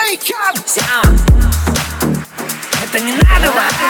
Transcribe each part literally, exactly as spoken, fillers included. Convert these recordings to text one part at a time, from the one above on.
wake up. Это не надо,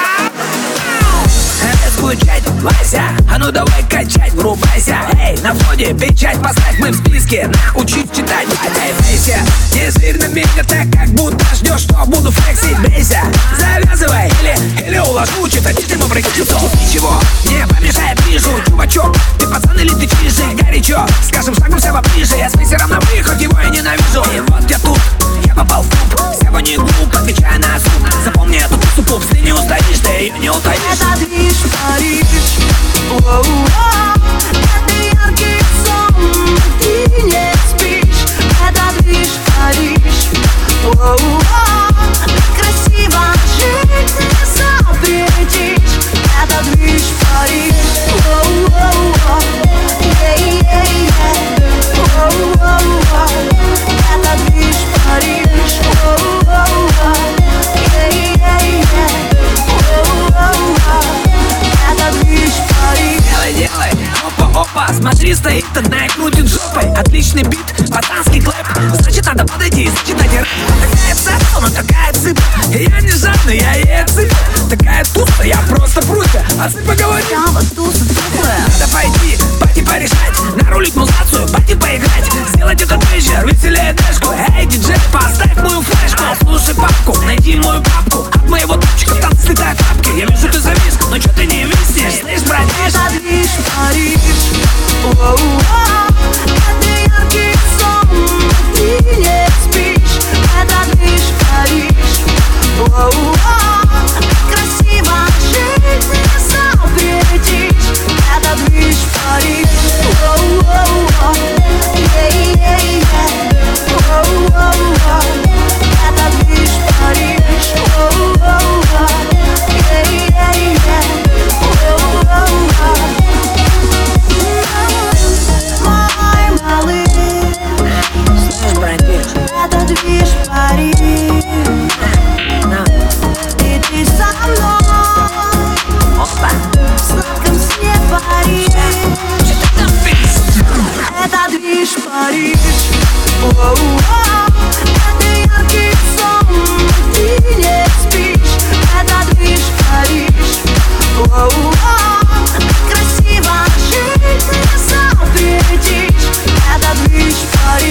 это звучать, Вася. А ну давай качать, врубайся. Эй, на входе печать поставь, мы в списке. Научить читать, эй, бейся. Не зырь на меня так, как будто ждешь, что буду флексить. Бейся, завязывай, или, или уложу. Что-то не ты попросил, ничего не помешает, вижу. Чувачок, ты пацан или ты чижик? Горячо, скажем шагом все поближе. Я с мессером на выход, его я ненавижу. И вот я тут, я попал в клуб. Всего не глуп, отвечая на звук. Запомни эту пусту пуп, ты не устоишь, ты ее не утаишь. Это движ Париж, воу-воу. Это яркий сон, ты не спишь. Это движ Париж, воу-воу. Красиво жить не запретишь. Это движ Париж, воу-воу. Yeah-yeah-yeah, воу-воу. Это движ Париж, воу-воу. Делай, делай, опа, опа, смотри, стоит одна и крутит жопой. Отличный бит, пацанский клэп. Значит, надо подойти и сочетать рэп. Такая цепа, но такая цыпа. Я не жадный, я ей цыпа. Такая туса, я просто пруся. А ты поговори. Я вот туса тухлая. Надо пойти, пойти порешать. Нарулить музацию, пойти поиграть. Сделать этот вечер веселее дэшку. Эй, диджей, поставь мою флешку. Слушай папку, найди мою папку. От моего топчика в танце слетают тапки. Я вижу, ты завис, но чё ты не виснешь? Слышь, братиш? Это движ Париж, воу-воу. Это яркий сон, ты не спишь. Это движ Париж, воу-воу. Красиво жить не запретишь. Это движ Париж, воу-воу. Yeah-yeah-yeah, воу-воу. Это движ Париж, воу-воу. Yeah-yeah-yeah, воу-воу. Мой малыш, Слышь, братиш? это движ Париж. И ты со мной Опа. в сладком сне Париж. Это движ Париж, воу-воу. Это яркий сон, ты не спишь. Это движ Париж, воу-воу. Красиво жить не запретишь. Это движ Париж.